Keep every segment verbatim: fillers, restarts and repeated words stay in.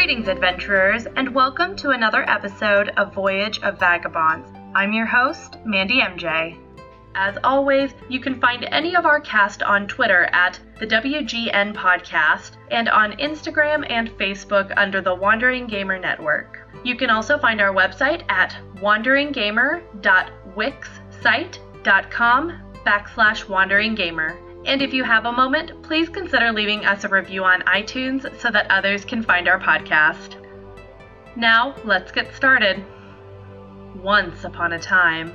Greetings, adventurers, and welcome to another episode of Voyage of Vagabonds. I'm your host, Mandy M J. As always, you can find any of our cast on Twitter at the W G N Podcast and on Instagram and Facebook under the Wandering Gamer Network. You can also find our website at wanderinggamer.wixsite.com backslash wanderinggamer. And if you have a moment, please consider leaving us a review on iTunes so that others can find our podcast. Now, let's get started. Once upon a time.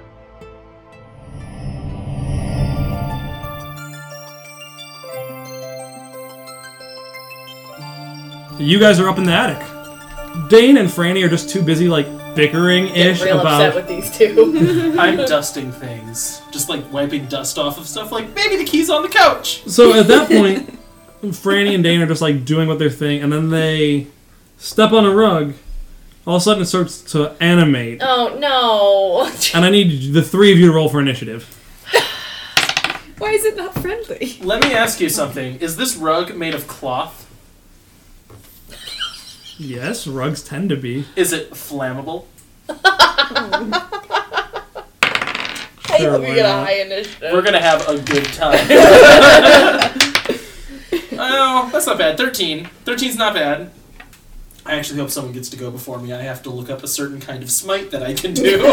You guys are up in the attic. Dane and Franny are just too busy, like, bickering-ish real about... upset with these two. I'm dusting things. Just, like, wiping dust off of stuff, like, maybe the key's on the couch! So, at that point, Franny and Dane are just, like, doing what they're thing, and then they step on a rug. All of a sudden, it starts to animate. Oh, no. And I need the three of you to roll for initiative. Why is it not friendly? Let me ask you something. Is this rug made of cloth? Yes, rugs tend to be. Is it flammable? I Sure, hope why you get a not? high initiative. We're gonna have a good time. Oh, that's not bad. thirteen. thirteen's not bad. I actually hope someone gets to go before me. I have to look up a certain kind of smite that I can do.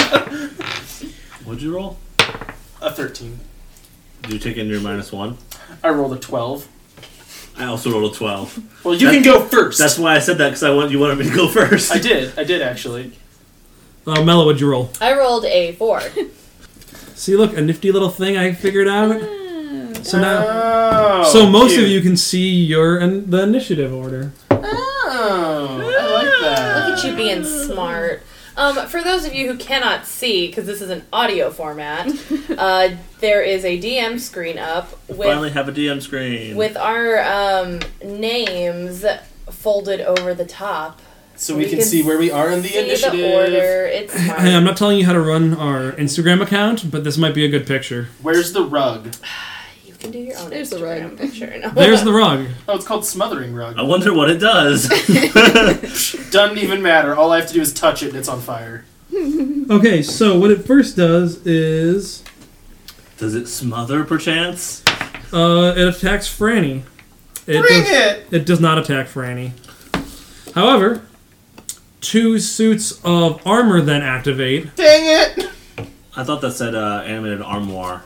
What'd you roll? A thirteen. Did you take in your minus one? I rolled a twelve. I also rolled a twelve. Well, you That- can go first. That's why I said that, because I want you wanted me to go first. I did. I did, actually. Uh, Mello, what'd you roll? I rolled a four. See, look, a nifty little thing I figured out. So now... Oh, so most cute. of you can see your and the initiative order. Oh, I like that. Look at you being smart. Um, for those of you who cannot see, because this is an audio format, uh, there is a D M screen up Finally with have a D M screen. with our um, names folded over the top. So we, can, see where we are in the see initiative. the order. It's smart. Hey, I'm not telling you how to run our Instagram account, but this might be a good picture. Where's the rug? You can do your own There's the Instagram rug. picture. No. There's the rug. Oh, it's called smothering rug. I wonder what it does. Doesn't even matter. All I have to do is touch it and it's on fire. Okay, so what it first does is... Does it smother, perchance? Uh, it attacks Franny. It Bring does, it! It does not attack Franny. However, two suits of armor then activate. Dang it! I thought that said uh, animated armoire.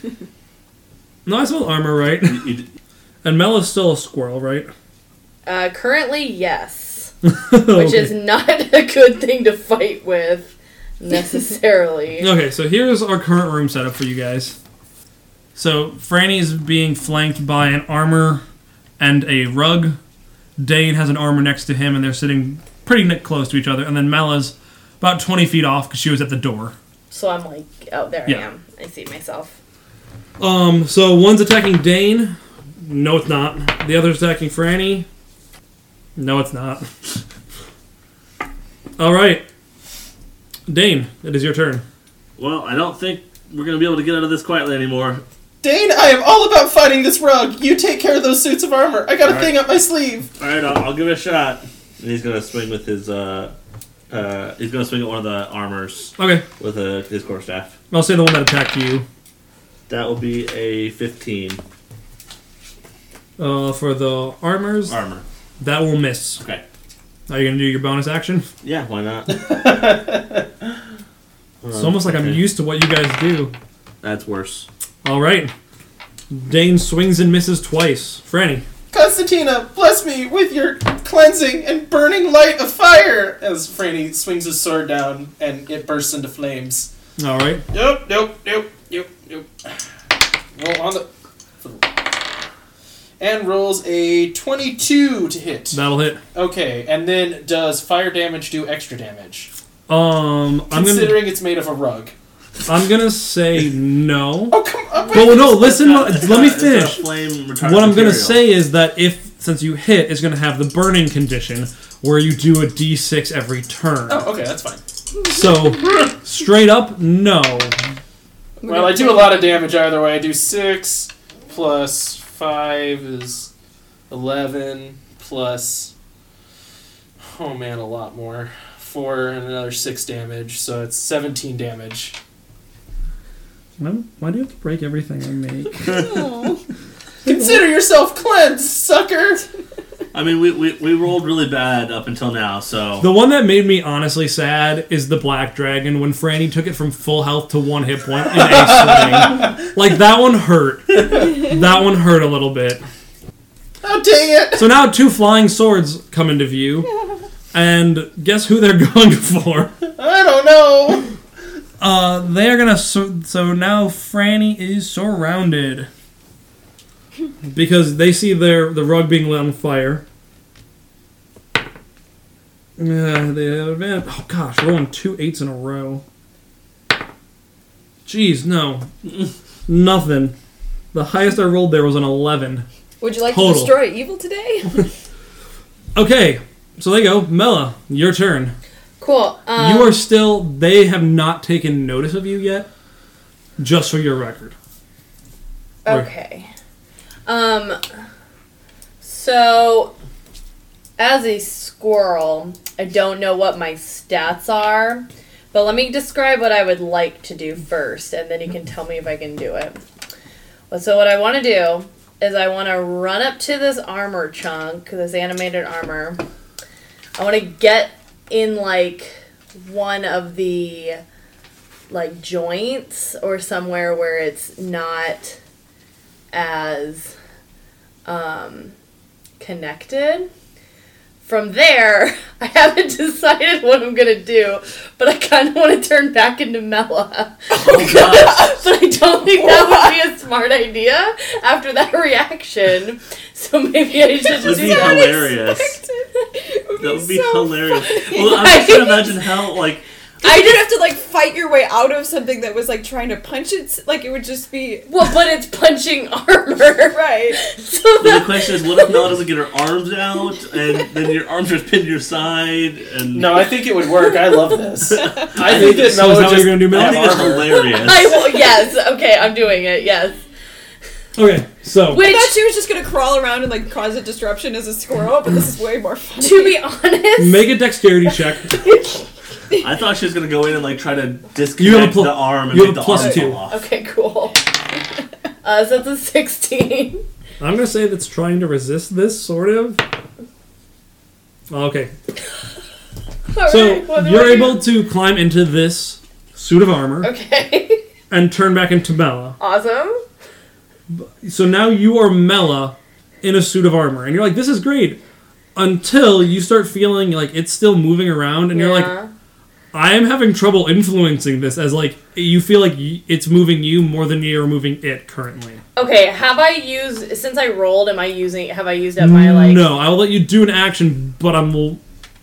No, I spelled armor right. You, you, And Mella's still a squirrel, right? Uh, currently, yes. Which Okay. is not a good thing to fight with, necessarily. Okay, so here's our current room setup for you guys. So, Franny's being flanked by an armor and a rug. Dane has an armor next to him, and they're sitting pretty ni- close to each other. And then Mella's about twenty feet off because she was at the door. So I'm like, oh, there Yeah. I am. I see myself. Um, so one's attacking Dane. No, it's not. The other's attacking Franny. No, it's not. All right. Dane, it is your turn. well, I don't think we're going to be able to get out of this quietly anymore. Dane, I am all about fighting this rug. You take care of those suits of armor. I got a All thing right. up my sleeve. Alright, I'll, I'll give it a shot. And he's going to swing with his, uh... Uh, he's going to swing at one of the armors Okay. with uh, his quarterstaff. I'll say the one that attacked you. That will be a fifteen. Uh, for the armors, Armor. that will miss. Okay. Are you going to do your bonus action? Yeah, why not? It's almost like I'm Okay. used to what you guys do. That's worse. All right. Dane swings and misses twice. Franny. Constantina, bless me with your cleansing and burning light of fire! As Franny swings his sword down and it bursts into flames. All right. Nope, nope, nope, nope, nope. Roll on the... And rolls a twenty-two to hit. That'll hit. Okay, and then does fire damage do extra damage? Um, I'm gonna, Considering it's made of a rug. I'm gonna say no. Oh, come on. wait. Well, no, listen, let It's me got- it's got finish. a flame retardant What I'm gonna material. say is that if, since you hit, it's gonna have the burning condition, where you do a d six every turn. Oh, okay, that's fine. So, straight up, no. Well, I do a lot of damage either way. I do six plus five is eleven plus Oh man, a lot more. Four and another six damage, so it's seventeen damage. Why, why do you have to break everything I make? Consider yourself cleansed, sucker! I mean, we, we, we rolled really bad up until now, so... The one that made me honestly sad is the Black Dragon, when Franny took it from full health to one hit point in a swing. Like, that one hurt. That one hurt a little bit. Oh, dang it! So now two flying swords come into view, and guess who they're going for? I don't know! Uh, they are gonna... So, so now Franny is surrounded. Because they see their the rug being lit on fire. Yeah, they have advantage. Oh gosh, rolling two eights in a row. Jeez, no. Nothing. The highest I rolled there was an eleven. Would you like Total. to destroy evil today? Okay, so there you go. Mela, your turn. Cool. Um, You are still... They have not taken notice of you yet. Just for your record. Okay. Um, so, as a squirrel, I don't know what my stats are, but let me describe what I would like to do first, and then you can tell me if I can do it. Well, so what I want to do is I want to run up to this armor chunk, this animated armor. I want to get in, like, one of the, like, joints or somewhere where it's not as um, connected. From there, I haven't decided what I'm gonna do, but I kind of want to turn back into Mela. Oh, God. But I don't think that would be a smart idea after that reaction. So maybe I should That would just be do that. hilarious. That would be hilarious. Well, I'm just trying to imagine how, like... I didn't have to like fight your way out of something that was like trying to punch it. Like it would just be Well, but it's punching armor. right. So But the that, question is, what if Mela doesn't get her arms out, and then your arms are pinned to your side, and... No, I think it would work. I love this. I think that So Mela is that would what just you're gonna do, Mela? I think it's armor. hilarious. I will, yes, okay, I'm doing it, yes. Okay, so... I Which, thought she was just gonna crawl around and like cause a disruption as a squirrel, but this is way more funny. to be honest, Make a dexterity check. I thought she was going to go in and, like, try to You have a disconnect pl- the arm and you make have the a plus arm two. fall off. okay, cool. Uh, so that's a sixteen. I'm gonna say that's trying to resist this, sort of. Okay, so Alright, what do you're I do? able to climb into this suit of armor Okay. and turn back into Mela. Awesome. So now you are Mela in a suit of armor, and you're like, "This is great." Until you start feeling like it's still moving around, and you're like, Yeah. "I am having trouble influencing this." As like you feel like y- it's moving you more than you're moving it currently. Okay, have I used, since I rolled, am I using, have I used up my, like... No, I will let you do an action, but I'm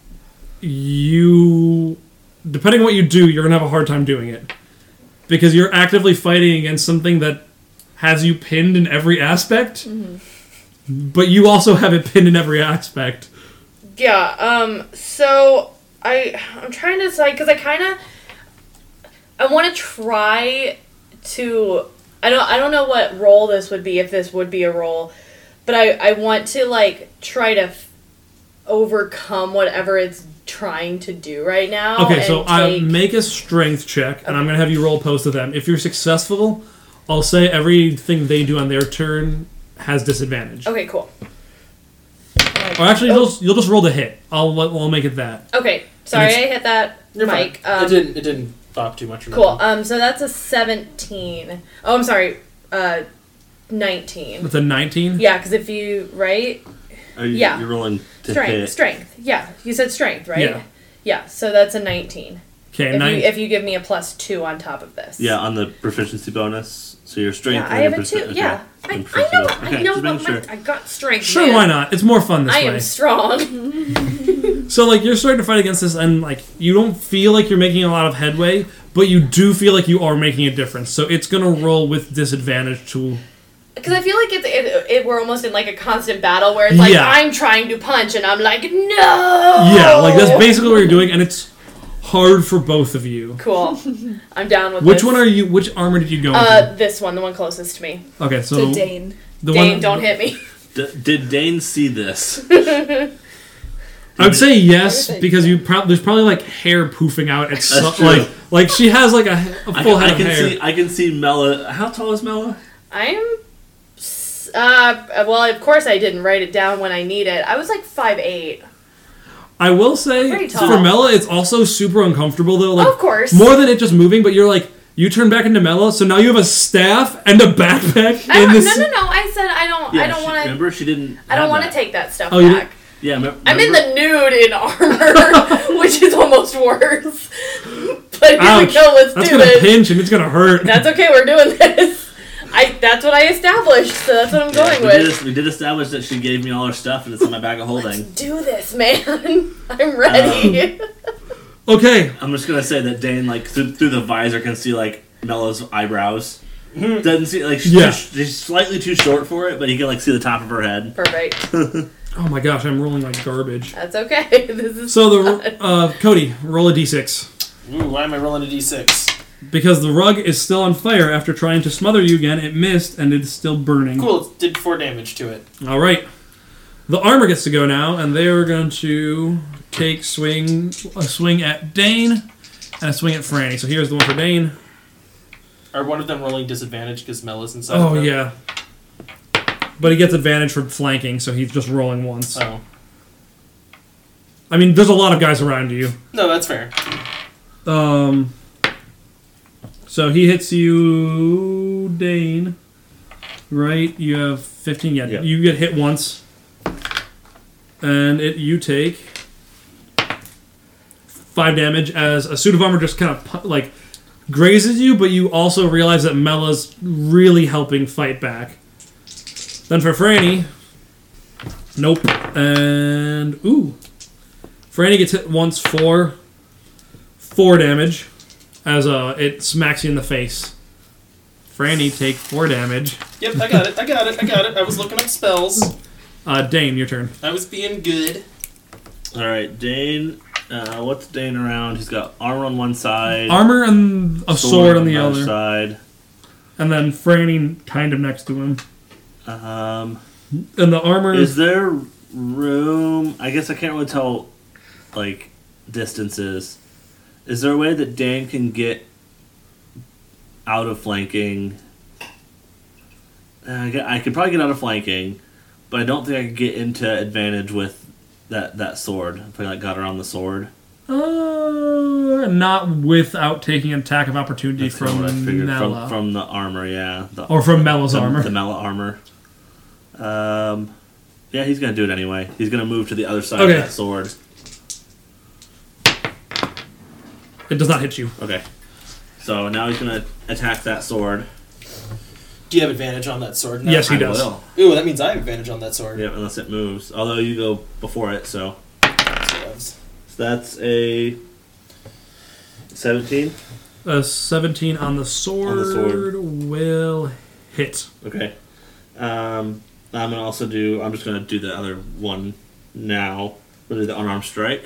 you. Depending on what you do, you're gonna have a hard time doing it because you're actively fighting against something that has you pinned in every aspect. But you also have it pinned in every aspect. Yeah, um, so I, I'm trying to decide, because I kind of, I want to try to, I don't, I don't know what role this would be, if this would be a role, but I, I want to, like, try to f- overcome whatever it's trying to do right now. Okay, so and I take- make a strength check, and I'm gonna have you roll opposed to them. If you're successful, I'll say everything they do on their turn has disadvantage. Okay, cool. Or actually, you'll, just, you'll just roll the hit. I'll let- I'll make it that. Okay, sorry I it's- hit that You're mic. fine. Um, it didn't. It didn't bop too much. or Cool. nothing. Um, so that's a seventeen. Oh, I'm sorry. Uh, nineteen. With a nineteen. Yeah, because if you right, Are you, Yeah. You're rolling to strength, hit. strength. Yeah, you said strength, right? Yeah. Yeah. So that's a nineteen. Okay, If you nine. if you give me a plus two on top of this. Yeah, on the proficiency bonus. So your strength. Yeah, and I have your a two. perce- Yeah, okay. I, And I proficiency know. bonus. I Okay, know. just But making my, sure. I got strength. Sure, man. why not? It's more fun this I way. am strong. So, like, you're starting to fight against this, and, like, you don't feel like you're making a lot of headway, but you do feel like you are making a difference. So it's going to roll with disadvantage to... Because I feel like it's, it, it, we're almost in like a constant battle where it's like Yeah. I'm trying to punch and I'm like no. Yeah, like, that's basically what you're doing, and it's hard for both of you. Cool. I'm down with Which this. one are you... Which armor did you go Uh, into? this one, the one closest to me. Okay, so... To Dane. The Dane, one, don't hit me. D- did Dane see this? I would say yes Everything. because you prob- there's probably like hair poofing out. It's so, That's true. like like she has like a, a I full can, head I of can hair. see. I can see Mela. How tall is Mela? I'm. s- Uh, well, of course I didn't write it down when I need it. I was like five eight. I will say Pretty tall. for Mela, it's also super uncomfortable though. Like Of course. more than it just moving, but you're like you turn back into Mela, so now you have a staff and a backpack I in don't, this. no, no, no. I said I don't. Yeah, I don't she- want to. Remember, she didn't. I don't have want to that. take that stuff Oh, you back. Yeah, me- I'm in remember- the nude in armor, which is almost worse. But here Ouch. we go. Let's That's do gonna this. pinch and it's gonna hurt. That's okay. We're doing this. I. That's what I established, so that's what I'm Yeah, going we, with. did, we did establish that she gave me all her stuff and it's in my bag of holding. Do this, man. I'm ready. Okay, I'm just gonna say that Dane, like through, through the visor, can see like Mela's eyebrows. Doesn't see like she's, Yeah. too, she's slightly too short for it, but he can like see the top of her head. Perfect. oh my gosh, I'm rolling like garbage. That's okay. This is So fun. the uh, Cody, roll a d six. Ooh, why am I rolling a d six? Because the rug is still on fire after trying to smother you again, it missed and it's still burning. Cool, it did four damage to it. All right. The armor gets to go now, and they are going to take swing a swing at Dane and a swing at Franny. So here's the one for Dane. Are one of them rolling disadvantage because Mela's inside Oh, of them? yeah. But he gets advantage for flanking, so he's just rolling once. Oh. I mean, there's a lot of guys around you. No, that's fair. Um. So he hits you, Dane. Right? You have fifteen. Yeah, Yep. you get hit once. And it you take five damage as a suit of armor just kind of pu- like grazes you, but you also realize that Mela's really helping fight back. Then for Franny, nope. And ooh, Franny gets hit once for four damage as uh it smacks you in the face. Franny take four damage. Yep, I got it, I got it, I got it. I was looking up spells. Uh, Dane, your turn. I was being good. All right, Dane. Uh, what's Dane around? He's got armor on one side, Armor and a sword, on the other, side. and then Franny kind of next to him. Um, And the armor is there room? I guess I can't really tell, like, distances. Is there a way that Dane can get out of flanking? Uh, I get- I could probably get out of flanking, but I don't think I could get into advantage with that, that sword. If I like got around the sword. Uh, not without taking an attack of opportunity That's kinda from what I figured. Mela. From, from the armor, yeah. The, or from Mela's the, armor. The Mela armor. Um, yeah, he's gonna do it anyway. He's gonna move to the other side Okay. of that sword. It does not hit you. Okay. So now he's gonna attack that sword. Do you have advantage on that sword now? Yes, he I does. will. Ooh, that means I have advantage on that sword. Yep, unless it moves. Although you go before it, so. That's what I was- So that's a seventeen. A seventeen on the sword, On the sword. will hit. Okay. Um, I'm gonna also do. I'm just gonna do the other one now. We'll do the unarmed strike.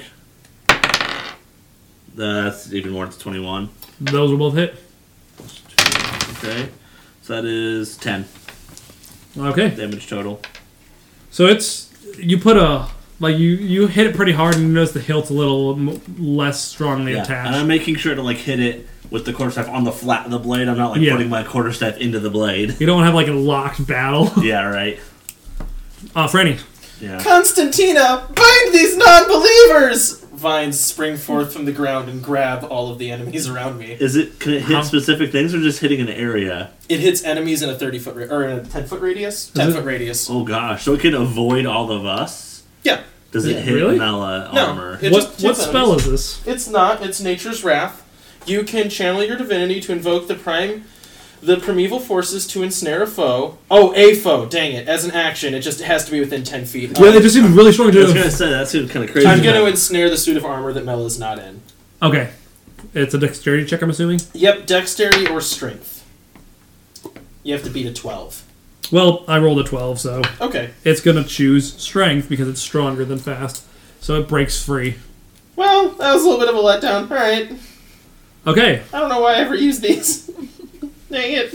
That's even more. It's twenty-one. Those will both hit. Okay. So that is ten Okay. damage total. So it's you put a like you you hit it pretty hard and you notice the hilt's a little m- less strongly Yeah. attached. And I'm making sure to like hit it with the quarterstaff on the flat of the blade. I'm not like Yeah. putting my quarterstaff into the blade. You don't want to have like a locked battle. Yeah, right. Uh, Franny. Yeah. Constantina, bind these non-believers! Vines spring forth from the ground and grab all of the enemies around me. Is it? Can it hit How- specific things or just hitting an area? It hits enemies in a thirty foot ra- or in a ten foot radius. Ten it? foot radius. Oh gosh! So it can avoid all of us. Yeah. Does it Yeah, hit really? Mela No. armor? It what just hits what spell enemies. is this? It's not. It's Nature's Wrath. You can channel your divinity to invoke the prime, the primeval forces to ensnare a foe. Oh, a foe. Dang it! As an action, it just has to be within ten feet. Yeah, Um, it just seems really strong I was gonna to. say that seems kind of crazy. I'm going to ensnare the suit of armor that Mela is not in. Okay, it's a dexterity check. I'm assuming. Yep, dexterity or strength. You have to beat a twelve. Well, I rolled a twelve, so Okay. it's gonna choose strength because it's stronger than fast, so it breaks free. Well, that was a little bit of a letdown. All right. Okay, I don't know why I ever used these. Dang it.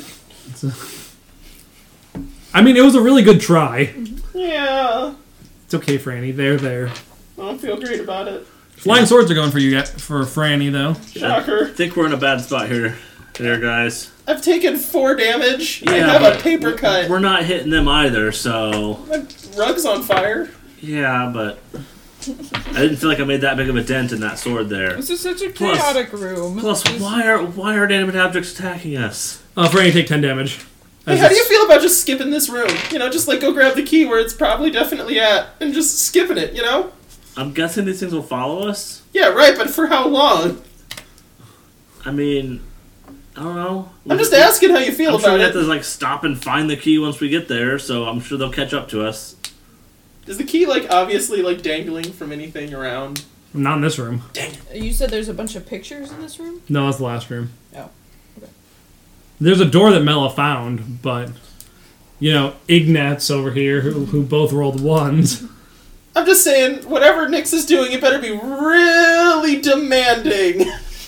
I mean it was a really good try. Yeah. It's okay, Franny. They're there. I don't feel great about it. Flying swords are going for you guys, for Franny though. Shocker. I think we're in a bad spot here, there, guys. I've taken four damage. I Yeah, have a but paper cut. We're not hitting them either, so My rug's on fire. yeah, but I didn't feel like I made that big of a dent in that sword there. This is such a Plus- chaotic room. Plus, why are why are inanimate objects attacking us? Uh, Franny, take ten damage. Hey, As how do you it's- feel about just skipping this room? You know, just like go grab the key where it's probably definitely at and just skipping it, you know? I'm guessing these things will follow us. Yeah, right, but for how long? I mean, I don't know. I'm just asking how you feel I'm sure about we have it. to like stop and find the key once we get there, so I'm sure they'll catch up to us. Is the key like obviously like dangling from anything around? Not in this room. You said there's a bunch of pictures in this room? No, that's the last room. Oh. Okay. There's a door that Mela found, but you know, Ignatz over here, who, who both rolled ones. I'm just saying, whatever Nyx is doing, it better be really demanding.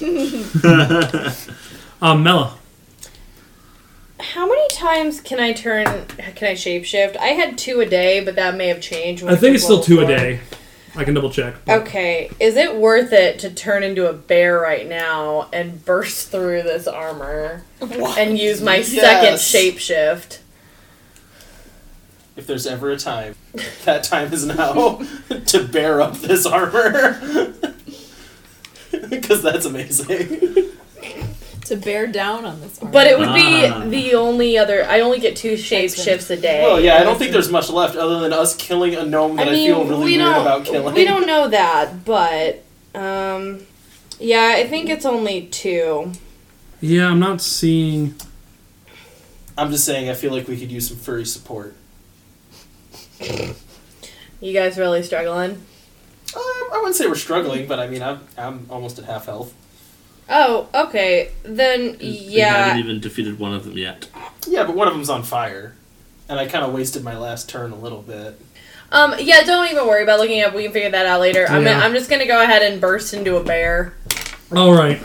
Um, Mela. How many times can I turn? Can I shapeshift? I had two a day, but that may have changed. when I think was it's still level two a four. day. I can double check. but- Okay, is it worth it to turn into a bear right now and burst through this armor and use my second Yes. shapeshift? If there's ever a time, that time is now to bear up this armor. Because that's amazing. To bear down on this armor. But it would be Ah. the only other. I only get two shapeshifts a day. Well, yeah, I don't think there's much left other than us killing a gnome that I, I mean, feel really we weird don't. about killing. We don't know that, but um, yeah, I think it's only two. Yeah, I'm not seeing. I'm just saying, I feel like we could use some furry support. You guys really struggling? Um, I wouldn't say we're struggling, but I mean, I'm I'm almost at half health. Oh, okay. Then We yeah. haven't even defeated one of them yet. Yeah, but one of them's on fire, and I kind of wasted my last turn a little bit. Um, yeah, don't even worry about looking up. We can figure that out later. I'm, Yeah. gonna, I'm just gonna go ahead and burst into a bear. All right.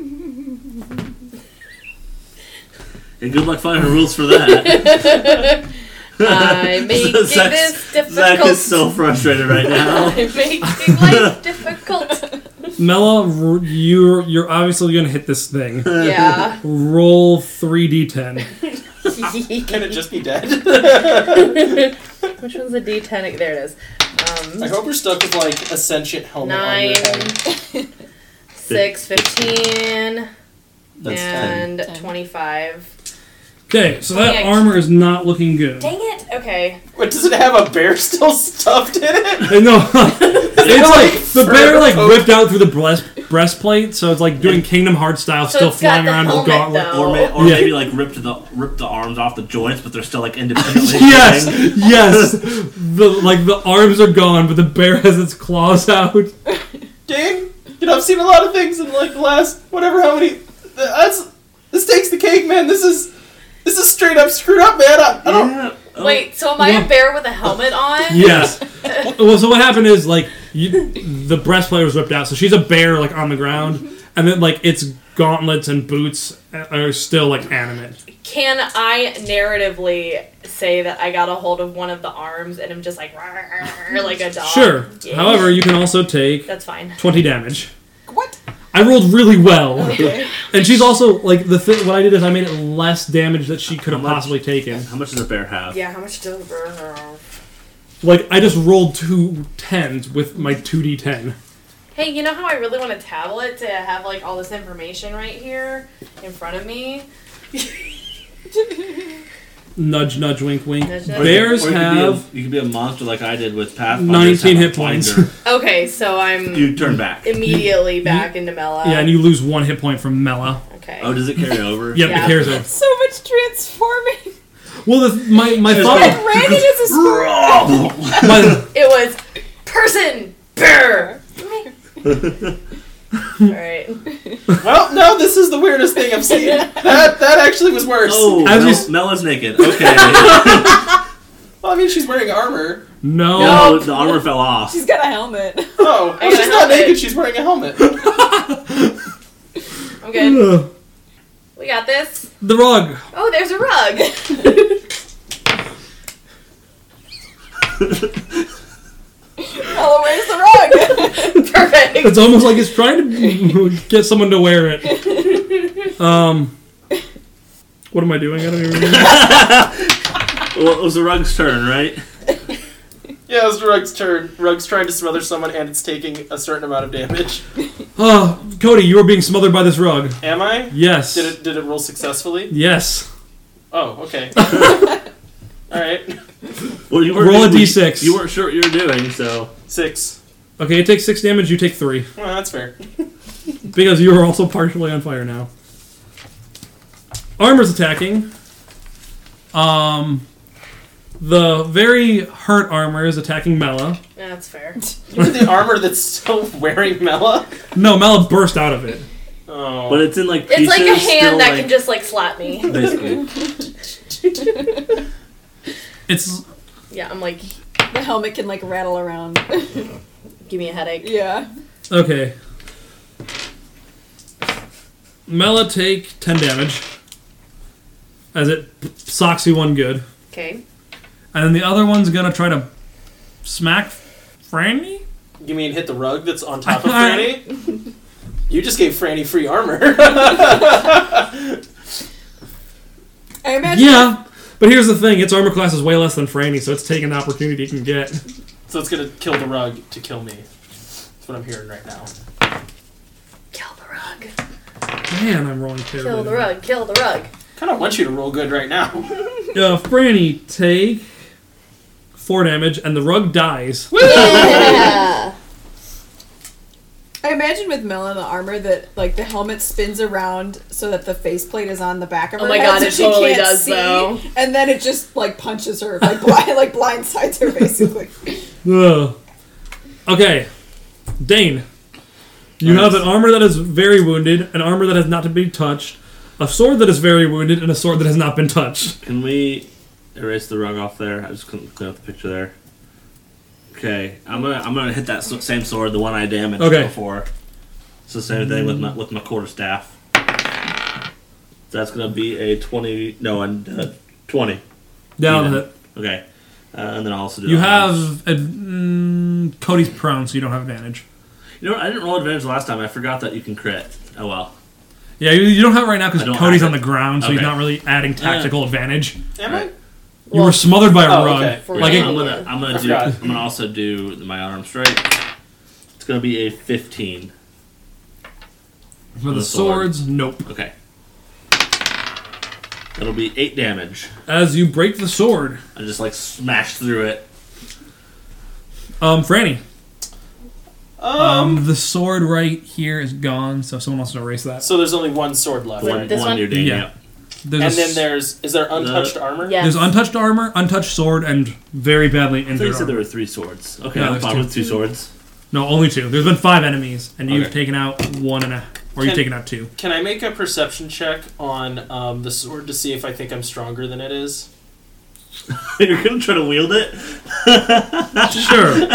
And good luck finding rules for that. I'm making Zach's- this difficult. Zach is so frustrated right now. I'm making life difficult. Mela, r- you're you're obviously gonna hit this thing. Yeah. Roll three d ten. Can it just be dead? Which one's the D ten? There it is. Um, I hope we're stuck with like a sentient helmet on your Nine. head. six, fifteen, That's ten. and Ten. twenty-five. Okay, so that Yikes. armor is not looking good. Dang it! Okay. What, does it have a bear still stuffed in it? I know. It's like the bear like fur ripped out through the breast breastplate, so it's like doing Kingdom Hearts style, So still it's got flying the around with helmet, gauntlet. though. Or, may, or Yeah. maybe like ripped the rip the arms off the joints, but they're still like independently. Yes, moving. yes. The like the arms are gone, but the bear has its claws out. Dang. You know, I've seen a lot of things in like the last whatever how many. That's this takes the cake, man. This is this is straight up screwed up, man. I, I don't. Yeah. Oh, Wait, so am I Yeah. a bear with a helmet on? Yes. Well, so what happened is like you, the breastplate was ripped out, so she's a bear like on the ground, and then like its gauntlets and boots are still like animate. Can I narratively say that I got a hold of one of the arms and I'm just like, "Rawr," like a dog? Sure. Yeah. However, you can also take That's fine. twenty damage. What? I rolled really well, Okay. and she's also like the thing. What I did is I made it less damage that she could have How much? possibly taken. How much does a bear have? Yeah, how much does a bear have? Like I just rolled two tens with my two d ten. Hey, you know how I really want a tablet to have like all this information right here in front of me? Nudge, nudge, wink, wink. Nudge, nudge. Bears Or you could be a- have you could be a monster like I did with Pathfinder. nineteen have a hit points. finder. Okay, so I'm You turn back. immediately back into Mela. Yeah, and you lose one hit point from Mela. Okay. Oh, does it carry over? Yep, Yeah. it carries over. So much transforming. Well, the, my my She's thought, And Randy is a squirrel. my, It was person bear. Alright. Well, no, this is the weirdest thing I've seen. That that actually was worse. Oh, As we Mel, s- Mel is naked. Okay. Well, I mean, she's wearing armor. no. No, the armor fell off. She's got a helmet. Oh, I well, got she's a not helmet. naked. She's wearing a helmet. I'm good. Ugh. We got this. The rug. Oh, there's a rug. Oh, where's the rug? It's almost like it's trying to get someone to wear it. Um, what am I doing? I don't even remember. Well, it was the rug's turn, right? Yeah, it was Rug's turn. Rug's trying to smother someone, and it's taking a certain amount of damage. Oh, Cody, you are being smothered by this rug. Am I? Yes. Did it Did it roll successfully? Yes. Oh, okay. All right. Well, you Roll a you- d six. You weren't sure what you were doing, so Six. Okay, it takes six damage. You take three Well, that's fair. because you are also partially on fire now. Armor's attacking. Um, the very hurt armor is attacking Mela. That's fair. Even the armor that's still wearing Mela. No, Mela burst out of it. Oh. but it's in like pieces. It's like a hand still, that like, can just like slap me. basically. It's Yeah, I'm like, The helmet can like rattle around. give me a headache. Yeah. okay. Mela take ten damage as it socks you one good. Okay. And then the other one's gonna try to smack Franny? You mean hit the rug that's on top of Franny? You just gave Franny free armor. I imagine. Yeah, but here's the thing: its armor class is way less than Franny, so it's taking the opportunity it can get. So it's gonna kill the rug to kill me. That's what I'm hearing right now. Kill the rug. Man, I'm rolling terribly. Kill the rug. Kill the rug. Kind of want you to roll good right now. Uh, Franny take four damage, and the rug dies. Yeah. I imagine with Mela in the armor that like the helmet spins around so that the faceplate is on the back of Oh her my head, God, so it she totally can't does, see, though. and then it just like punches her, like blind, like blindsides her basically. Ugh. Okay, Dane. You Nice. have an armor that is very wounded, an armor that has not to be touched, a sword that is very wounded, and a sword that has not been touched. Can we erase the rug off there? I just couldn't clean up the picture there. Okay, I'm gonna I'm gonna hit that s- same sword, the one I damaged Okay. before. It's the same thing with my with my quarterstaff. That's gonna be a twenty. No, and uh, twenty. Down Even. hit. Okay, uh, and then I'll also do. You the have arms. ad- mm, Cody's prone, so you don't have advantage. You know what? I didn't roll advantage last time. I forgot that you can crit. Oh well. Yeah, you, you don't have it right now I because don't Cody's have on it. the ground, so he's Okay. not really adding tactical advantage. Am Right. You were smothered by a Oh, rug. okay. For Like me. it, I'm gonna I'm gonna I do forgot. I'm gonna also do my arm strike. It's gonna be a fifteen. for the the sword. swords, nope. Okay. That'll be eight damage. As you break the sword, I just like smashed through it. um, Franny, Um, um, the sword right here is gone, so someone wants to erase that. so there's only one sword left. Wait, One, this one one? near Dane, Yeah. yeah. There's And a then s- there's is there untouched The- armor? Yeah. there's untouched armor, untouched sword, and very badly I thought injured you said there armor. were three swords. Okay, No, I'm there's fine two. with two swords. No, only two. There's been five enemies, and you've Okay. taken out one and a, or you've Can- taken out two. Can I make a perception check on um, the sword to see if I think I'm stronger than it is? You're gonna try to wield it? Sure.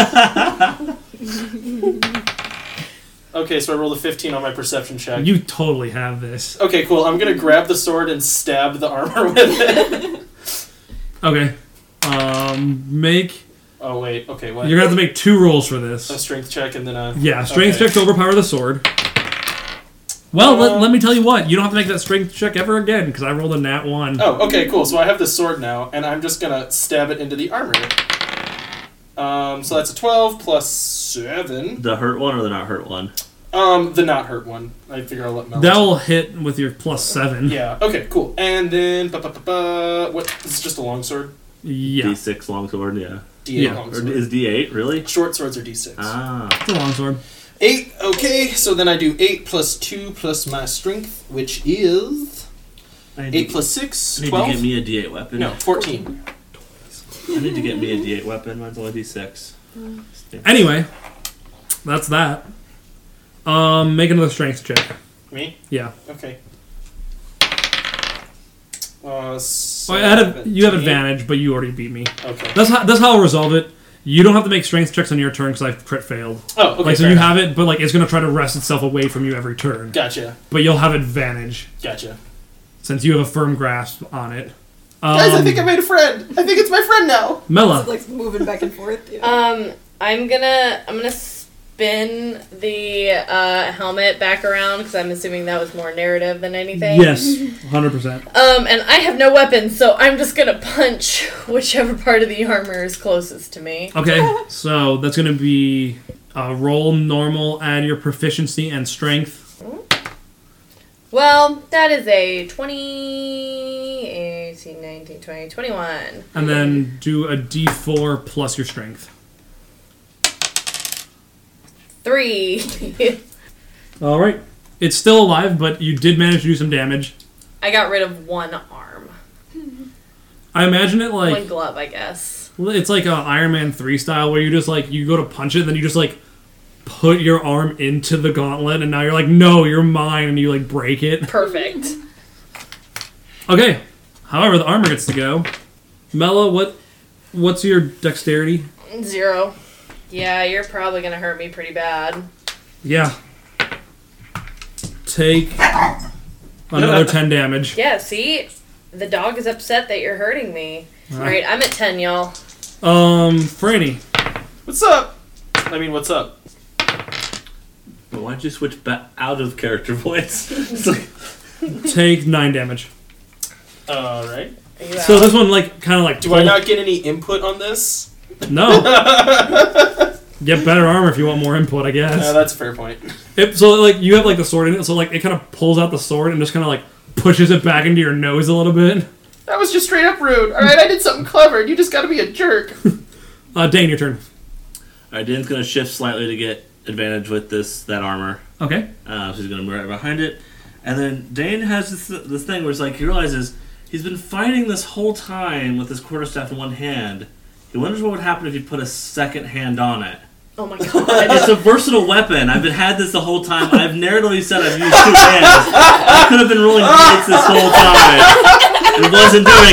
Okay, so I rolled a fifteen on my perception check. You totally have this. Okay, cool. I'm gonna grab the sword and stab the armor with it. Okay. Um, make. Oh wait, okay, what? You're gonna have to make two rolls for A this. strength check and then a Yeah, strength okay. check to overpower the sword. Well, let, Uh, let me tell you what. You don't have to make that strength check ever again because I rolled a nat one. Oh, okay, cool. So I have this sword now, and I'm just gonna stab it into the armor. Um, so that's a twelve plus seven. The hurt one or the not hurt one? Um, the not hurt one. I figure I'll let Mel. That will hit with your plus seven. Yeah. Okay. Cool. And then, ba ba ba ba. What? This is just a long sword. Yeah. D six longsword, yeah. D eight Yeah. long Or sword. is D eight, really? Short swords are D six. Ah. It's a long sword. Eight. Okay. So then I do eight plus two plus my strength, which is I need, eight to, plus six. I need Twelve. to get me a D eight weapon. No, fourteen. I need to get me a D eight weapon. Mine's only D six. Anyway, that's that. Um, make another strength check. Me. Yeah. Okay. Uh, Well, I had a, you have seventeen. advantage, but you already beat me. Okay. That's how that's how I'll resolve it. You don't have to make strength checks on your turn because I crit failed. Oh, okay. like so, fair you enough. have it, but like it's gonna try to wrest itself away from you every turn. Gotcha. But you'll have advantage Gotcha. since you have a firm grasp on it. Um, Guys, I think I made a friend. I think it's my friend now. Mela. It's like moving back and forth. Yeah. Um, I'm gonna I'm gonna spin the uh, helmet back around because I'm assuming that was more narrative than anything. Yes, one hundred percent. Um, and I have no weapons, so I'm just gonna punch whichever part of the armor is closest to me. Okay, so that's going to be uh, roll normal, add your proficiency and strength. Well, that is a twenty, eighteen, nineteen, twenty, twenty-one. And then do a d four plus your strength. Three. All right. It's still alive, but you did manage to do some damage. I got rid of one arm. I imagine it like... One glove, I guess. It's like a Iron Man three style where you just like, you go to punch it, then you just like put your arm into the gauntlet, and now you're like, no, you're mine, and you like break it. Perfect. Okay. However, the armor gets to go. Mela, what, what's your dexterity? Zero. Yeah, you're probably gonna hurt me pretty bad. Yeah. Take another ten damage. Yeah, see? The dog is upset that you're hurting me. Right. Alright, I'm at ten, y'all. Um, Franny. What's up? I mean, what's up? But why'd you switch back out of character voice? It's like, Take nine damage. Alright. Are you out? So this one, like, kind of like... Do I not get any input on this? No. Get better armor if you want more input, I guess. No, that's a fair point. It, so, like, you have, like, the sword in it, so, like, it kind of pulls out the sword and just kind of, like, pushes it back into your nose a little bit. That was just straight up rude. Alright, I did something clever, and you just gotta be a jerk. Uh, Dane, your turn. Alright, Dan's gonna shift slightly to get advantage with this that armor. Okay. Uh, so he's gonna move right behind it. And then Dane has this, this thing where it's like, he realizes he's been fighting this whole time with his quarterstaff in one hand. He wonders what would happen if you put a second hand on it. Oh my god. It's a versatile weapon. I've been had this the whole time. I've narratively said I've used two hands. I could have been rolling d8s this whole time. It wasn't doing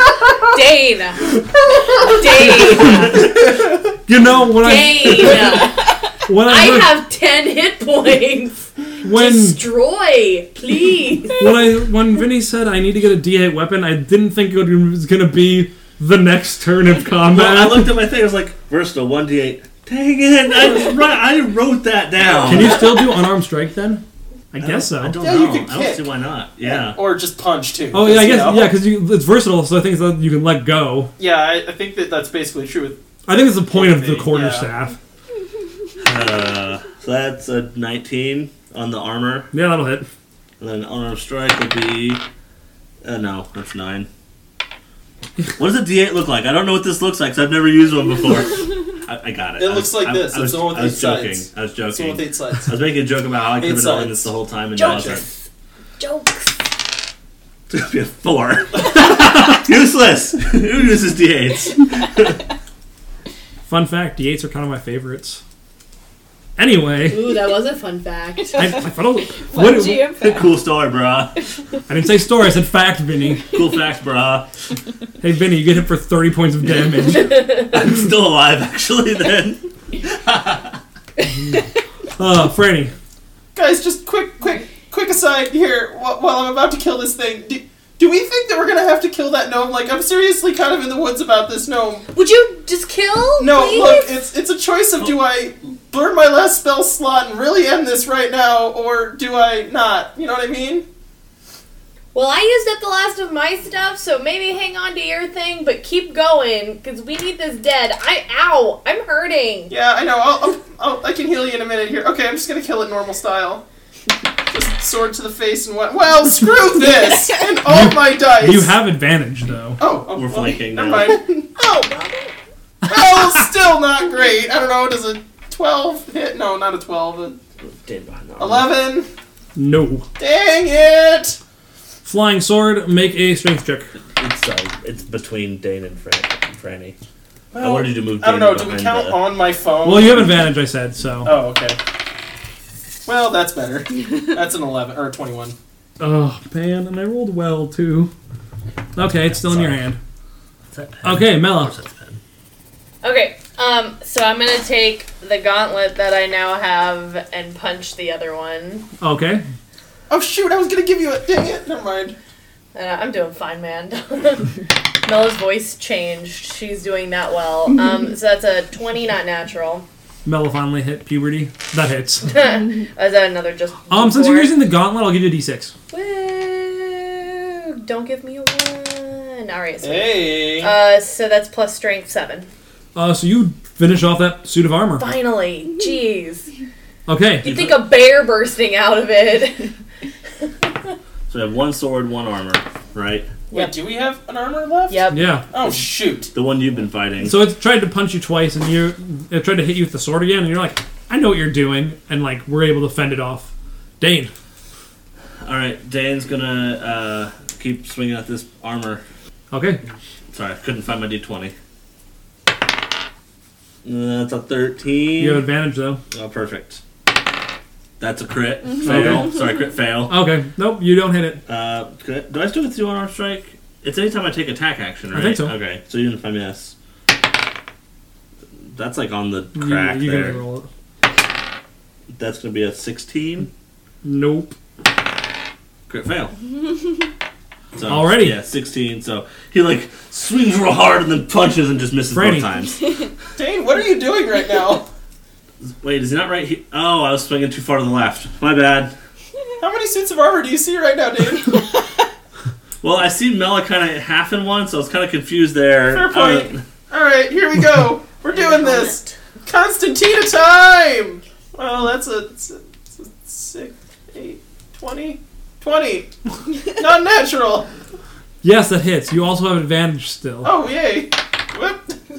it. Dane! Dane! You know, when Dane! I... When I, I heard- have ten hit points! when, Destroy! Please! when, I, when Vinny said I need to get a d eight weapon, I didn't think it was going to be the next turn of combat. Well, I looked at my thing. I was like, versatile, one d eight. Dang it! I, right, I wrote that down. Can you still do unarmed strike then? I, I guess so. I don't Yeah, know. you could I don't kick. see why not. Yeah. Or just punch, too. Oh yeah, I you guess know? yeah, because it's versatile, so I think that you can let go. Yeah, I, I think that that's basically true with... I think it's the point of the Yeah. quarterstaff. Uh, so that's a nineteen on the armor. Yeah, that'll hit. And then unarmed strike would be... Uh, no, that's nine. What does a d eight look like? I don't know what this looks like because I've never used one before. I, I got it. It I looks was- like I, this. I, was, It's the one with I was eight joking. sides. I was It's the one joking. with eight sides. I was making a joke about how I could have Eight been rolling sides. this the whole time and now it's Jokes! Jokes! It's gonna be a four. Useless! Who uses d eights? Fun fact: d eights are kind of my favorites. Anyway, Ooh, that was a fun fact. I, I thought it- What what, G M fact? Cool story, brah. I didn't say story. I said fact, Vinny. Cool facts, brah. Hey, Vinny, you get hit for thirty points of damage. I'm still alive, actually, then. Uh, Franny. Guys, just quick, quick, quick aside here. While, while I'm about to kill this thing, do, do we think that we're gonna have to kill that gnome? Like, I'm seriously kind of in the woods about this gnome. Would you just kill? No, please? look, it's it's a choice of do I burn my last spell slot and really end this right now, or do I not? You know what I mean? Well, I used up the last of my stuff, so maybe hang on to your thing, but keep going, because we need this dead. I- ow! I'm hurting! Yeah, I know. I'll, I'll, I'll I can heal you in a minute here. Okay, I'm just gonna kill it normal style. Just sword to the face and what? Well, screw this and all my dice. You have advantage, though. Oh, oh We're well, flanking Never now. mind. Oh, brother! Well, still not great. I don't know. Does a twelve hit? No, not a twelve. A Dead behind the armor. eleven. No. Dang it! Flying sword. Make a strength check. It's, uh, it's between Dane and, Fran- and Franny. I Well, wanted you to move I don't Dane know. Do we behind count the- on my phone? Well, you have advantage, I said, so. Oh, okay. Well, that's better. That's an eleven or a twenty-one. Oh, man, and I rolled well, too. Okay, it's still in your Sorry. hand. What's that pen? Okay, Of Mela. course that's pen. Okay, um, so I'm gonna take the gauntlet that I now have and punch the other one. Okay. Oh shoot! I was gonna give you a. Dang it! Never mind. Uh, I'm doing fine, man. Mela's voice changed. She's doing that well. Um, so that's a twenty, not natural. Mela finally hit puberty. That hits. Is that another just? Um, since four? you're using the gauntlet, I'll give you a d six. Woo! Don't give me a one. All right. Sweet. Hey. Uh, so that's plus strength seven. Uh, so you finish off that suit of armor. Finally, jeez. Okay. You'd think a bear bursting out of it. So we have one sword, one armor, right? Wait, Yep. do we have an armor left? Yep. Yeah. Oh shoot. The one you've been fighting. So it tried to punch you twice, and you it tried to hit you with the sword again, and you're like, I know what you're doing, and like we're able to fend it off. Dane. All right, Dane's gonna uh, keep swinging at this armor. Okay. Sorry, I couldn't find my d twenty. That's a thirteen. You have advantage though. Oh, perfect. That's a crit. Fail. Sorry, crit fail. Okay. Nope. You don't hit it. Uh, could I- do I still get the one arm strike? It's anytime I take attack action, right? I think so. Okay, so even if I miss. That's like on the You, crack you there. can roll it. That's gonna be a sixteen. Nope. Crit fail. So, Alrighty. Yeah, sixteen. So he like swings real hard and then punches and just misses Franny. both times. Dane, what are you doing right now? Wait, is he not right? He- oh, I was swinging too far to the left. My bad. How many suits of armor do you see right now, Dane? Well, I see Mela kind of half in one, so I was kind of confused there. Fair point. Uh, Alright, here we go. We're doing this. Constantina time! Well, that's a, that's a, that's a six, eight, twenty, twenty. Not natural. Yes, that hits. You also have advantage still. Oh, yay. Whoop.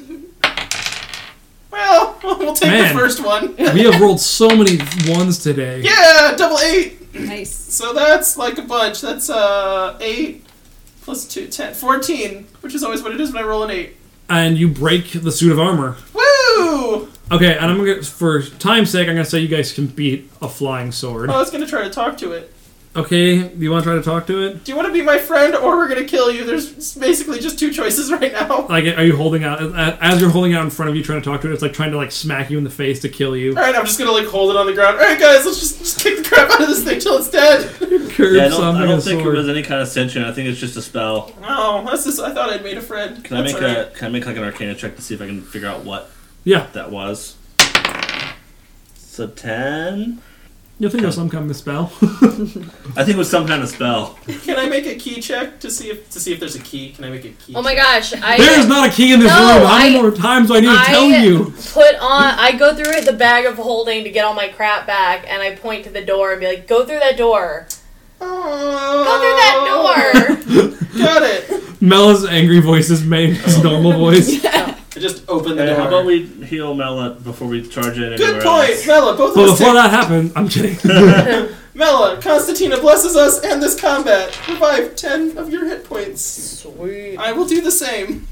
Well, we'll take Man. the first one. We have rolled so many ones today. Yeah, double eight. Nice. So that's like a bunch. That's uh eight plus two, ten, fourteen, which is always what it is when I roll an eight. And you break the suit of armor. Woo! Okay, and I'm gonna for time's sake, I'm gonna say you guys can beat a flying sword. I was gonna try to talk to it. Okay, do you want to try to talk to it? Do you want to be my friend or we're gonna kill you? There's basically just two choices right now. Like, are you holding out as you're holding out in front of you, trying to talk to it? It's like trying to like smack you in the face to kill you. All right, I'm just gonna like hold it on the ground. All right, guys, let's just, just kick the crap out of this thing till it's dead. Curve yeah, I don't, something I don't a think sword. it was any kind of sentient. I think it's just a spell. Oh, that's just. I thought I'd made a friend. Can I That's make all a right. Can I make like an Arcana check to see if I can figure out what Yeah, that was? So ten. you'll think it was some kind of spell. I think it was some kind of spell. Can I make a key check to see if to see if there's a key? Can I make a key? Oh my check? gosh! I There is not a key in this No, room. How many I- more times do I need to I tell you? put on. I go through the bag of holding to get all my crap back, and I point to the door and be like, "Go through that door. Oh, Go through that door." Got it. Mela's angry voice is made his normal voice. I just opened the Hey, door. how about we heal Mela before we charge it? Good anywhere point, else? Mela. Both of But us before take- that happened, I'm kidding. Mela, Constantina blesses us and this combat. Revive ten of your hit points. Sweet. I will do the same.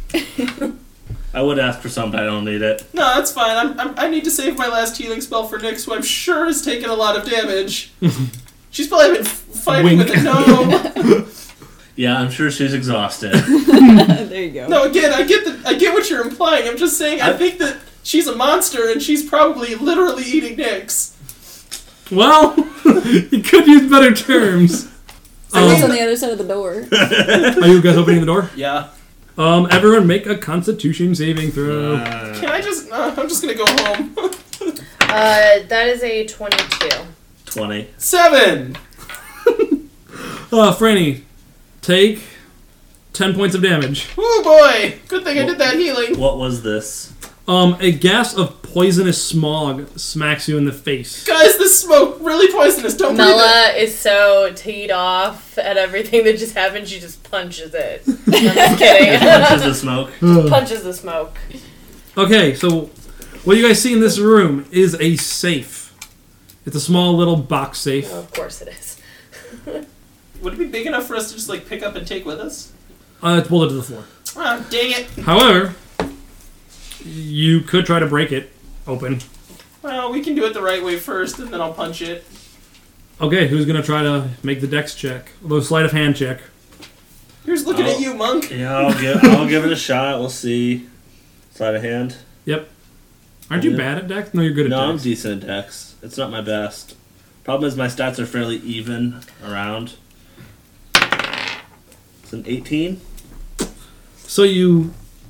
I would ask for some, but I don't need it. No, that's fine. I'm, I'm, I need to save my last healing spell for Nyx, who I'm sure has taken a lot of damage. She's probably been f- fighting Wink. with a gnome. Yeah, I'm sure she's exhausted. There you go. No, again, I get the, I get what you're implying. I'm just saying I I- think that she's a monster and she's probably literally eating Nyx. Well, you could use better terms. Someone's on Um, the other side of the door. are you guys opening the door? Yeah. Um, everyone make a Constitution saving throw. Uh, Can I just? Uh, I'm just gonna go home. Uh, that is a twenty-two. Twenty. Seven. Uh, Franny, take ten points of damage. Oh boy! Good thing I did that healing. What was this? Um, a gas of poisonous smog smacks you in the face. Guys, this smoke really poisonous. Don't breathe it. Mela is so teed off at everything that just happened. She just punches it. I'm just kidding. Punches the smoke. punches the smoke. Okay, so what you guys see in this room is a safe. It's a small little box safe. Oh, of course it is. Would it be big enough for us to just like pick up and take with us? Uh, it's bolted to the floor. Ah, dang it. However, you could try to break it open. Well, we can do it the right way first, and then I'll punch it. Okay, who's gonna try to make the dex check? Although sleight of hand check. Here's looking Oh. at you, monk. Yeah, I'll give. I'll give it a shot. We'll see. Sleight of hand. Yep. Aren't you Yeah. bad at dex? No, you're good at No, I'm dex. decent at dex. It's not my best. Problem is my stats are fairly even around. It's an eighteen. So you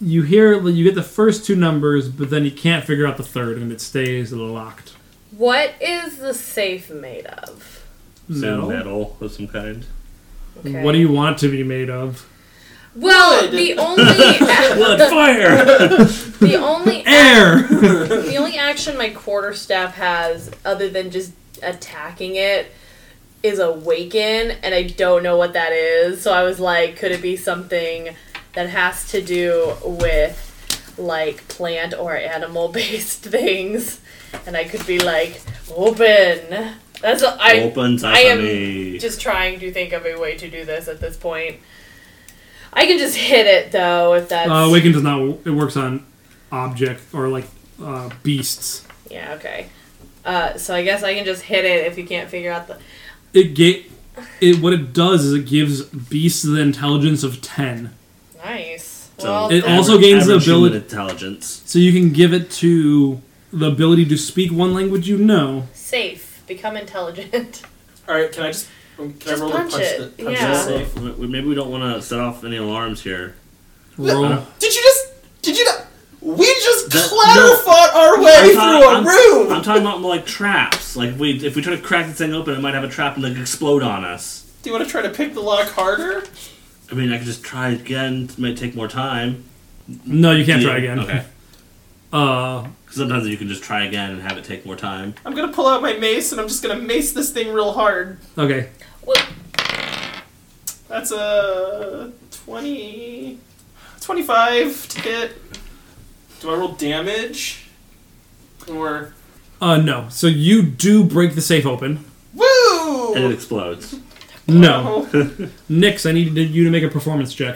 you hear you get the first two numbers, but then you can't figure out the third, and it stays locked. What is the safe made of? Metal. Metal of some kind. Okay. What do you want it to be made of? Well, Wood. the only Blood, fire! the only Air. the only action my quarterstaff has, other than just attacking it, is awaken, and I don't know what that is. So I was like, could it be something that has to do with like plant or animal based things? And I could be like, open. That's a, I. Open I am sesame. just trying to think of a way to do this at this point. I can just hit it though, if that's. Uh, Awaken does not. It works on object or like uh, beasts. Yeah. Okay. Uh, so I guess I can just hit it if you can't figure out the. It ga- It what it does is it gives beasts the intelligence of ten. Nice. So Well, it then- also gains the Average human ability- intelligence. So you can give it to the ability to speak one language you know. safe. Become intelligent. All right, can I just can Just I roll punch to punch it. the punch Yeah. the safe? We- we- Maybe we don't want to set off any alarms here. Roll. Did you just? Did you not? We just That- clatter no. fought our way I'm through talking- a I'm- room. I'm talking about more like traps. Like if we if we try to crack this thing open, it might have a trap and like explode on us. Do you want to try to pick the lock harder? I mean, I could just try again. It might take more time. No, you can't Yeah, try again. Okay. Uh, Because sometimes you can just try again and have it take more time. I'm gonna pull out my mace and I'm just gonna mace this thing real hard. okay. Well, That's a twenty, twenty-five to hit. Do I roll damage? Or Uh, no. So you do break the safe open. woo? And it explodes. No. Oh. Nix, I need you to make a performance check.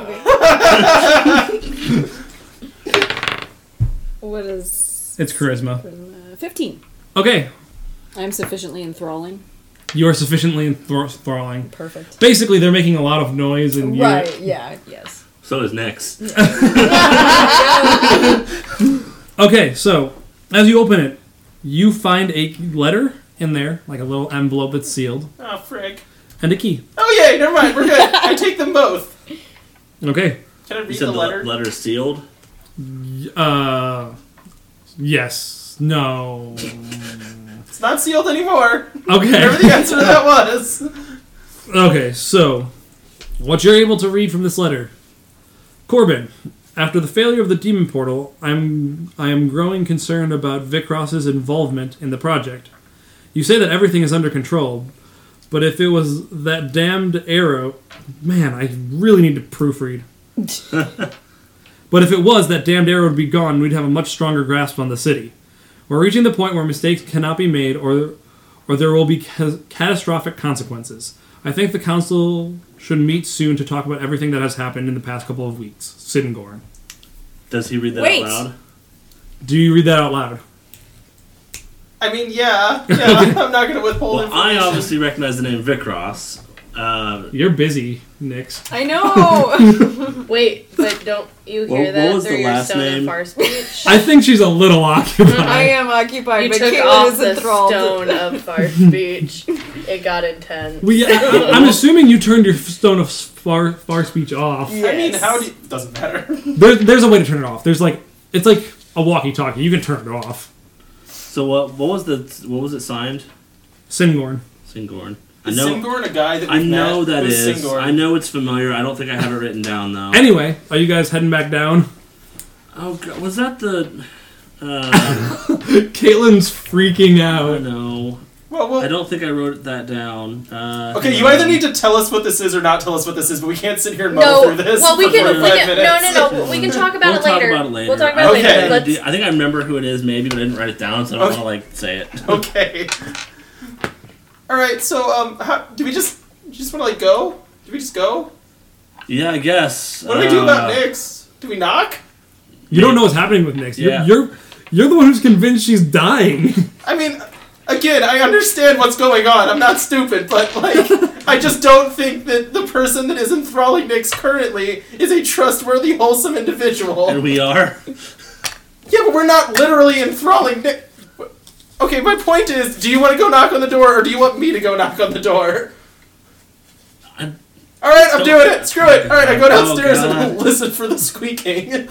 What is It's charisma. uh, fifteen? Okay. I'm sufficiently enthralling. You are sufficiently enthralling. Perfect. Basically, they're making a lot of noise, and you. Right, yeah, yes. So is Nyx. Okay, so as you open it, you find a letter in there, like a little envelope that's sealed, Oh, frick. and a key. Oh, yay, never mind, we're good. I take them both. Okay. Can I You read said the the letter? letter is sealed. Uh. Yes. No. It's not sealed anymore. Okay. Whatever the answer to that was. Okay, so what you're able to read from this letter. Corbin, after the failure of the demon portal, I'm I am growing concerned about Vicross's involvement in the project. You say that everything is under control, but if it was that damned arrow, man, I really need to proofread. But if it was, that damned arrow would be gone, and we'd have a much stronger grasp on the city. We're reaching the point where mistakes cannot be made, or or there will be ca- catastrophic consequences. I think the council should meet soon to talk about everything that has happened in the past couple of weeks. Sidengorn. Does he read that Wait. out loud? Do you read that out loud? I mean, yeah. Yeah, I'm not going to withhold Well, information. I obviously recognize the name Vicross. Uh, You're busy, Nix. I know! wait, but don't you hear What- that what was through the your last stone name? of far speech? I think she's a little occupied. I am occupied, You but took Caitlin off is the enthralled. stone of far speech. It got intense. We, I, I'm assuming you turned your stone of far far speech off. I mean, Yes. how do you... Doesn't matter. There, there's a way to turn it off. There's like it's like a walkie-talkie. You can turn it off. so what? What was the? What was it signed? Singorn. Singorn. I Is know. Singorn a guy that I we've know met? that Who's is. Singorn? I know it's familiar. I don't think I have it written down though. Anyway, are you guys heading back down? Oh, God, was that the? Uh, Caitlin's freaking I out. don't know. Well, well, I don't think I wrote that down. Uh, okay, hang you on. either need to tell us what this is or not tell us what this is, but we can't sit here and mull No, through this well, we for can, we forty-five can minutes. no, no, no. We can talk about We'll it talk later. about it later. We'll talk about Okay. it later. Let's, I think I remember who it is, maybe, but I didn't write it down, so I don't Okay. want to like say it. Okay. All right. So, um, how, do we just you just want to like go? Do we just go? Yeah, I guess. What do we do about Uh, Nyx? Do we knock? You don't know what's happening with Nix. Yeah. You're, you're you're the one who's convinced she's dying. I mean, again, I understand what's going on. I'm not stupid, but like, I just don't think that the person that is enthralling Nyx currently is a trustworthy, wholesome individual. And we are. Yeah, but we're not literally enthralling Nyx. Okay, my point is, do you want to go knock on the door, or do you want me to go knock on the door? I, All right, I'm doing it. Screw it. All right, I go downstairs Oh, and God. listen for the squeaking.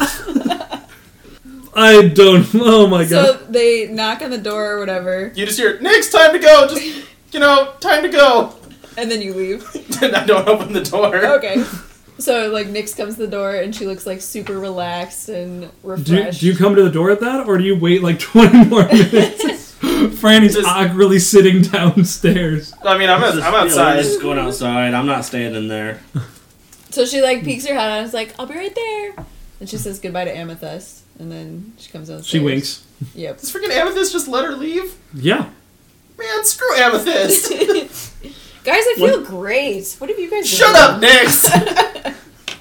I don't. Oh my So god. they knock on the door or whatever, You just hear, Nick's time to go. Just, you know, time to go. and then you leave. And I don't open the door. Okay. So like Nyx comes to the door and she looks like super relaxed and Do you, refreshed. do you come to the door at that, or do you wait like twenty more minutes? Franny's Just- awkwardly sitting downstairs. I mean, I'm, Just- I'm yeah, outside. we're just going outside. I'm not staying in there. So she like peeks her head out and is like, I'll be right there. And she says goodbye to Amethyst. And then she comes downstairs. She winks. Yep. Does freaking Amethyst just let her leave? Yeah. Man, screw Amethyst. Guys, I feel great. What have you guys Shut been up, Nyx.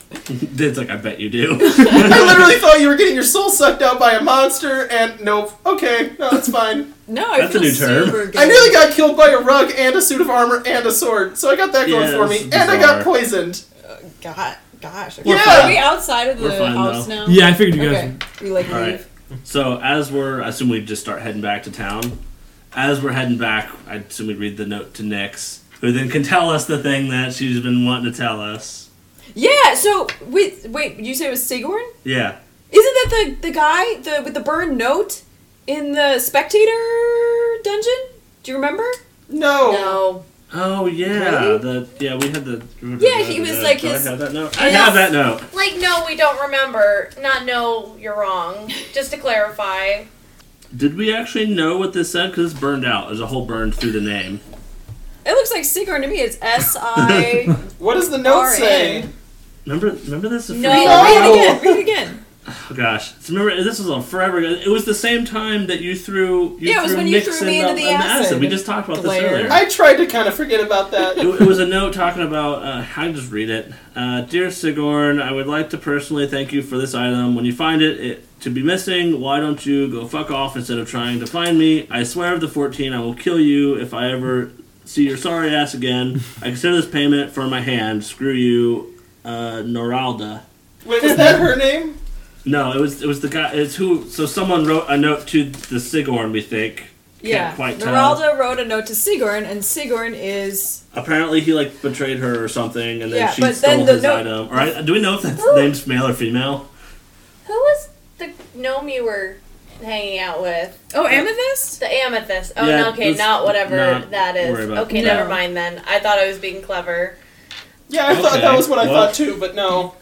It's like, I bet you do. I literally thought you were getting your soul sucked out by a monster, and nope. Okay, no, that's fine. No, I That's a feel new term. super good. I nearly got killed by a rug and a suit of armor and a sword, so I got that going Yeah, for me, this is and I got bizarre. poisoned. God, gosh. We're Okay. fine. Are we outside of the We're fine, house though. now? Yeah, I figured you guys. Okay. We like All right. leave. So as we're, I assume we just start heading back to town. As we're heading back, I assume we read the note to Nyx, who then can tell us the thing that she's been wanting to tell us. Yeah. So wait, wait. You say it was Sigurn? Yeah. Isn't that the the guy the with the burned note in the spectator dungeon? Do you remember? No. No. Oh yeah, Really? the yeah we had the Yeah, he was like Do his- I have that note. I Yes. have that note. Like, no, we don't remember. Not no, you're wrong. Just to clarify. Did we actually know what this said? Because it's burned out. There's a hole burned through the name. It looks like Sigurn to me. It's S I. What does the note R N. say? Remember, remember this? a No, few- read No. it again. Read it again. Oh gosh, so remember this was a forever ago. It was the same time that you threw. You Yeah, it was threw when you Nyx threw me in into the in acid. We just talked about Glare. this earlier. I tried to kind of forget about that. it, it was a note talking about. Uh, I can just read it. Uh, Dear Sigurn, I would like to personally thank you for this item. When you find it, it to be missing, why don't you go fuck off instead of trying to find me? I swear of the fourteen, I will kill you if I ever see your sorry ass again. I consider this payment for my hand. Screw you, uh, Noralda. Wait, was that her name? No, it was it was the guy. It's who. So someone wrote a note to the Sigurn. We think. Yeah. quite tell. Noralda wrote a note to Sigurn, and Sigurn is. Apparently, he like betrayed her or something, and then Yeah, she but stole then the his note- item. All right, do we know if that's Who- name's male or female? Who was the gnome you were hanging out with? Oh, Amethyst? The amethyst. Oh, Yeah, no, okay, let's not whatever not that is. worry about Okay, that. never No. mind then. I thought I was being clever. Yeah, I thought Okay, that was what I well- thought too, but no.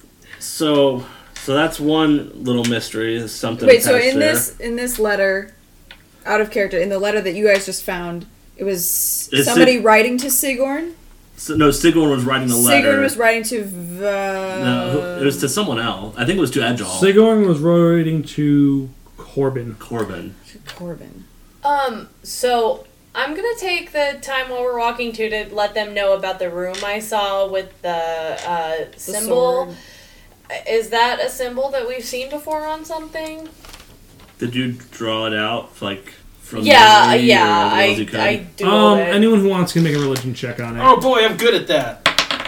So, so that's one little mystery. Is something. Wait, so attached in there. this in this letter, out of character, in the letter that you guys just found, it was Is somebody Sig- writing to Sigurn. So, no, Sigurn was writing the letter. Sigurn was writing to. V- No, who- it was to someone else. I think it was to Edgel. Sigurn was writing to Corbin. Corbin. Corbin. Um, so I'm gonna take the time while we're walking to to let them know about the room I saw with the uh, The symbol. sword. Is that a symbol that we've seen before on something? Did you draw it out like from? Yeah, memory, or yeah, as well as I you could? I do Um, it. anyone who wants can make a religion check on it. Oh boy, I'm good at that.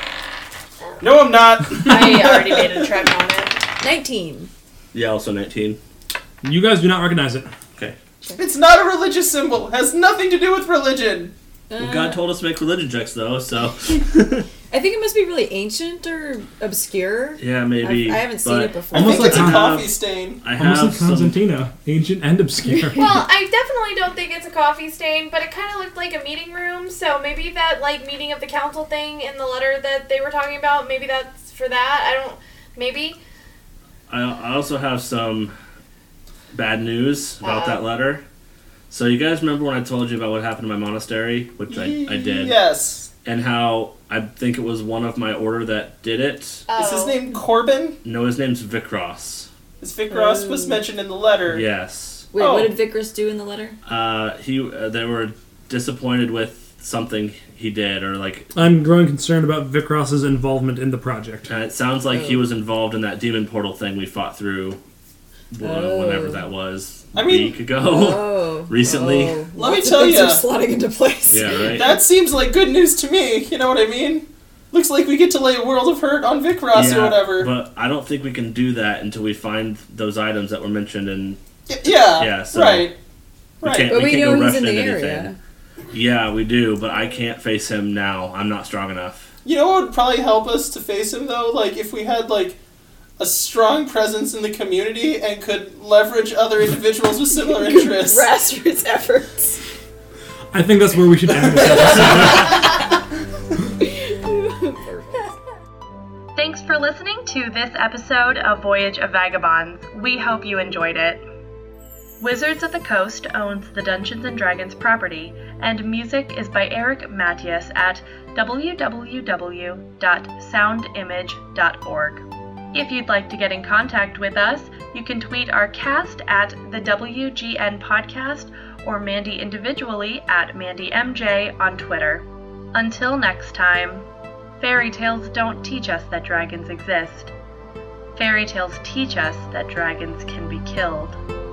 No, I'm not. I already made a check on it. Nineteen. Yeah, also nineteen. You guys do not recognize it. Okay. It's not a religious symbol. It has nothing to do with religion. Well, Uh, God told us to make religion checks though, so I think it must be really ancient or obscure. yeah, maybe. I've- I haven't seen but it before. I Almost think like it's a I coffee have- stain. I Almost have like some. Constantina, ancient and obscure. Well, I definitely don't think it's a coffee stain, but it kind of looked like a meeting room. So maybe that like meeting of the council thing in the letter that they were talking about. Maybe that's for that. I don't. Maybe. I, I also have some bad news about Uh-oh. that letter. So you guys remember when I told you about what happened in my monastery, which I, I did, Yes. and how I think it was one of my order that did it. Oh. Is his name Corbin? No, his name's Vikros. Is Vic Ross was Oh. mentioned in the letter? Yes. Wait, Oh. what did Vickers do in the letter? Uh, he uh, they were disappointed with something he did, or like I'm growing concerned about Vikros's involvement in the project. uh, it sounds like he Oh. was involved in that demon portal thing we fought through, uh, Oh. whenever that was. I a mean- week ago. Oh, Recently. Oh. Let me Lots of tell things ya. are slotting into place. Yeah, right. That seems like good news to me. You know what I mean? Looks like we get to lay a world of hurt on Vic Ross or whatever. But I don't think we can do that until we find those items that were mentioned in. Y- yeah. Yeah, so- right. We Right. can't, But we can't know go he's rushing in the into area. anything. Yeah, we do, but I can't face him now. I'm not strong enough. You know what would probably help us to face him, though? Like, if we had, like, a strong presence in the community and could leverage other individuals with similar interests. Grassroots efforts. I think that's where we should end this episode. Thanks for listening to this episode of Voyage of Vagabonds. We hope you enjoyed it. Wizards of the Coast owns the Dungeons and Dragons property, and music is by Eric Matthias at w w w dot sound image dot org. If you'd like to get in contact with us, you can tweet our cast at the W G N Podcast or Mandy individually at Mandy M J on Twitter. Until next time, fairy tales don't teach us that dragons exist. Fairy tales teach us that dragons can be killed.